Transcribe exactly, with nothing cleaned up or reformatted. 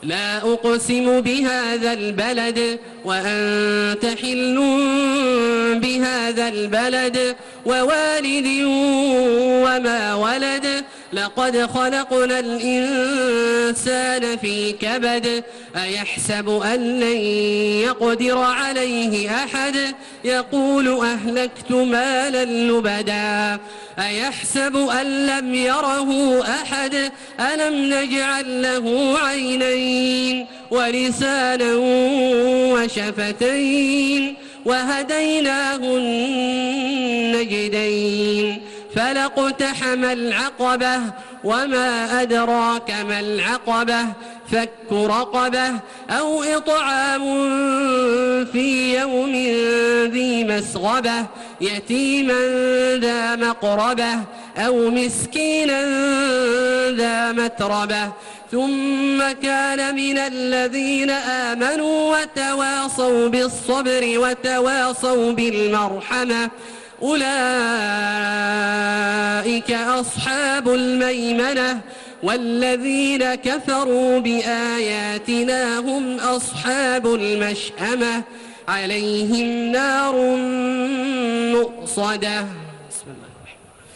لا أقسم بهذا البلد وأنت حل بهذا البلد ووالد وما ولد لقد خلقنا الإنسان في كبد أيحسب أن لن يقدر عليه أحد يقول أهلكت مالا لبدا أيحسب أن لم يره أحد ألم نجعل له عينين ولسانا وشفتين وهديناه النجدين فلاقتحم العقبة وما أدراك ما العقبة فك رقبة أو إطعام في يوم ذي مسغبة يتيما ذا مقربة أو مسكينا ذا متربة ثم كان من الذين آمنوا وتواصوا بالصبر وتواصوا بالمرحمة أولئك أصحاب الميمنة والذين كفروا بآياتنا هم أصحاب المشأمة عليهم نار مؤصدة.